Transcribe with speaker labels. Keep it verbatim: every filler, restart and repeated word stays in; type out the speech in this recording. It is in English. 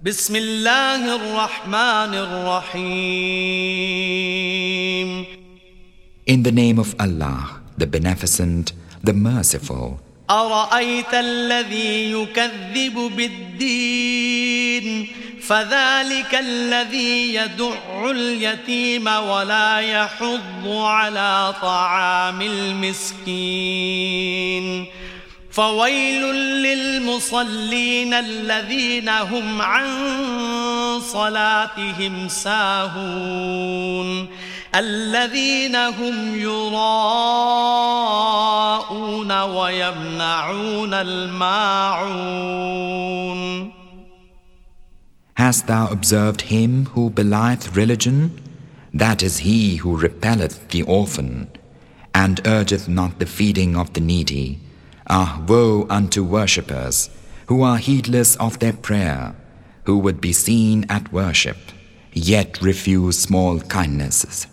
Speaker 1: بسم الله الرحمن الرحيم.
Speaker 2: In the name of Allah, the Beneficent, the Merciful.
Speaker 1: أرأيت الذي يكذب بالدين فذلك الذي يدع اليتيم ولا يحض على طعام المسكين فويل للمصلين الذين هم عن صلاتهم ساهون الذين هم يراءون ويمنعون الماعون.
Speaker 2: Hast thou observed him who belieth religion? That is he who repelleth the orphan, and urgeth not the feeding of the needy. Ah, woe unto worshippers, who are heedless of their prayer, who would be seen at worship, yet refuse small kindnesses.